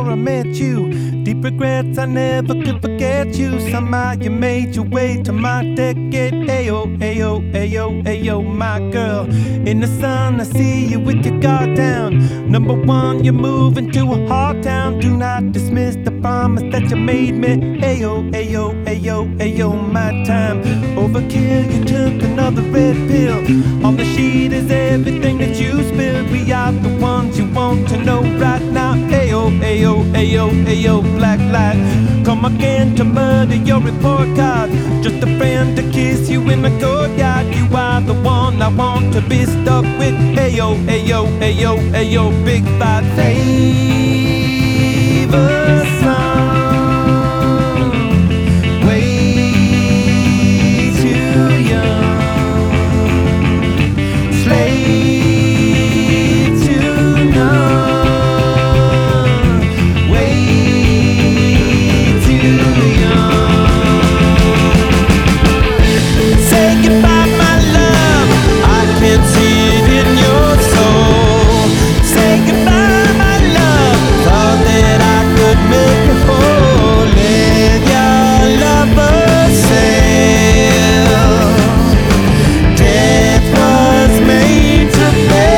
I met you. Deep regrets, I never could forget you. Somehow you made your way to my decade. Ayo, ayo, ayo, ayo, my girl. In the sun, I see you with your guard down. Number one, you're moving to a hard town. Do not dismiss the promise that you made me. Ayo, ayo, ayo, ayo, my time. Overkill, you took another red pill. On the sheet is everything that you spilled. We are the ones you want to know right now. Ayo, ayo, ayo, ayo, black light. Come again to murder your report card. Just a friend to kiss you in the courtyard. You are the one I want to be stuck with. Ayo, ayo, ayo, ayo, big bad favor song. Way too young. Slave to none. Way too young. Say goodbye, my love. I can see it in your soul. Say goodbye, my love. Thought that I could make you whole. Let your lover sail. Death was made to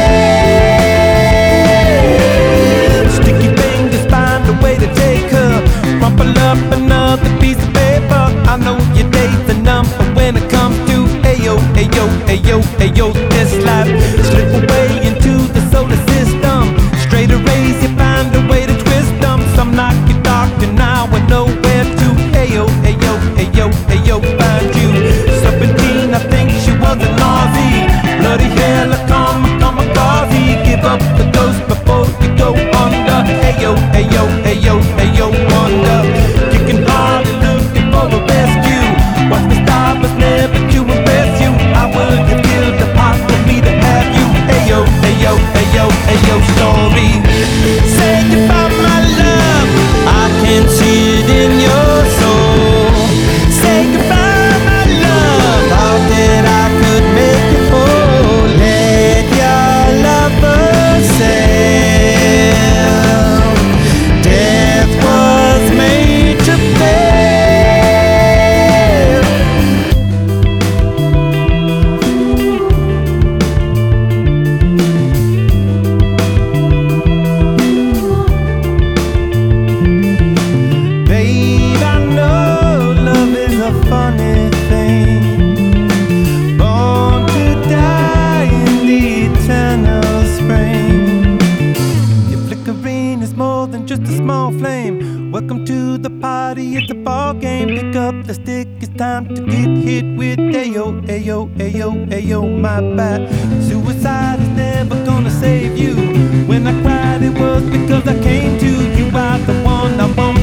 fail. Sticky fingers find a way to take her. Crumple up another piece of paper. I know your days are numbered when it comes to ayo, ayo, ayo, ayo, this life. Slip away into the solar system. Straight arrays, you find a way to twist them. Some knock you dark and now I know where to. Ayo, ayo, ayo, ayo, find you. Serpentine, I think she was a Nazi. Bloody hell, come, kamikaze. Give up the ghost before you go under. Ayo, ayo, ayo, ayo, wonder. Kicking hard and looking for a rescue. Watch me stop, but never to impress you. I would have killed the part for me to have you. Ayo, ayo, ayo, ayo, story. Say goodbye, my love. I can see it in your soul. Say goodbye, my love. Thought that I could make you whole. Let your lover sail. Death was made to fail. Babe, I know love is a funny thing. Born to die in the eternal spring. Your flickering is more than just a small flame. Welcome to the party, it's a ball game. Pick up the stick, it's time to get hit with ayo, ayo, ayo, ayo, my bad. Suicide is never gonna save you. When I cried, it was because I came to you. You are the one I want